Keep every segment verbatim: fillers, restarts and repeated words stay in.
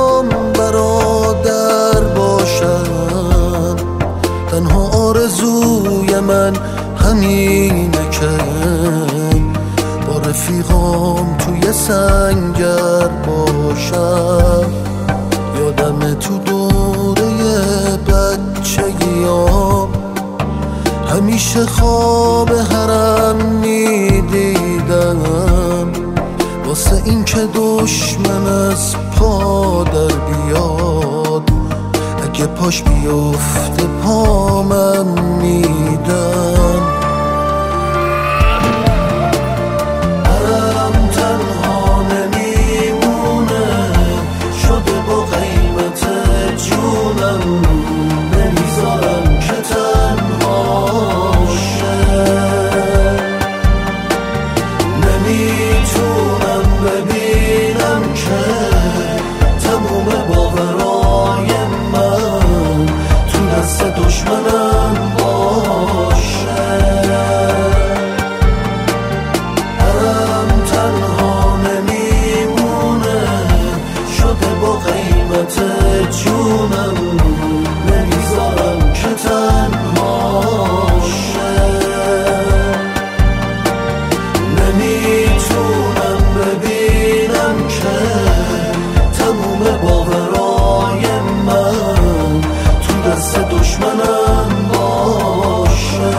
برام برادر باشن. تنها آرزوی من همینه که با رفیقام توی سنگر باشم. یادم تو دوره بچگیام همیشه خواب حرم میدیدم، واسه این که دشمن از پا در بیاد، اگه پاش بیفته پامم میدم. حرم تنها نمیمونه، شده با قیمت جونم، نمیذارم که تنها شه. نمیتونم ببینم که تموم باورای من تو دست دشمنم باشه. حرم تنها نمیمونه، شده با قیمت جونم، نمیذارم که تنها شه. نمیتونم ببینم که تموم باورای من تو دست دشمنم باشه.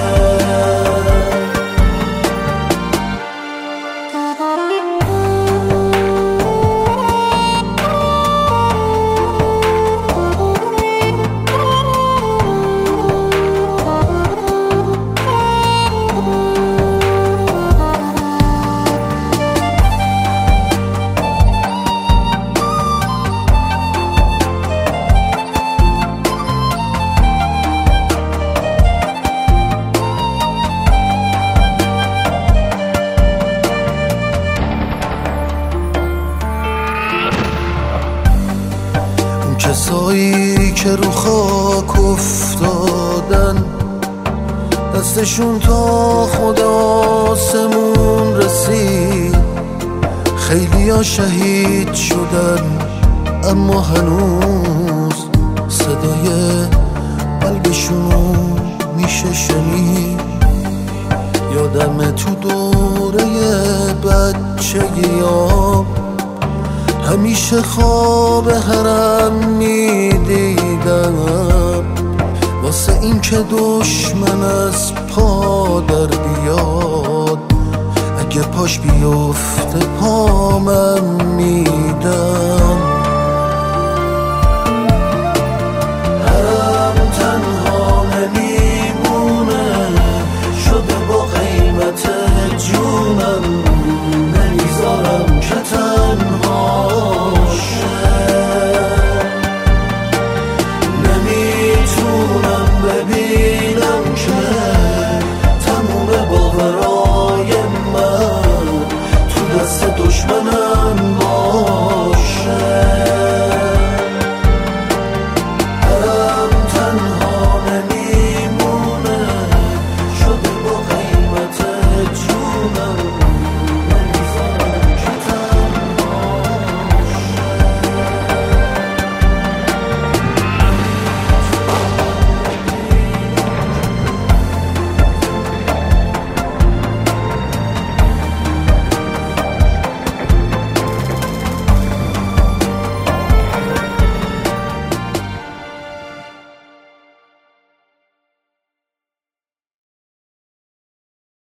کسایی که رو خاک افتادن، دستشون تا خود آسمون رسید. خیلی ها شهید شدن اما هنوز صدای قلبشونو میشه شنید. یادم تو دوره بچگیام همیشه خواب حرم میدیدم، واسه این که دشمن از پا در بیاد، اگه پاش بیفته پامم میدم. حرم تنها نمیمونه، شده با قیمت جونم، نمیذارم که تنها شه. نمیتونم ببینم که تموم باورای من تو دست دشمنم باشه. حرم تنها نمیمونه، شده با قیمت جونم،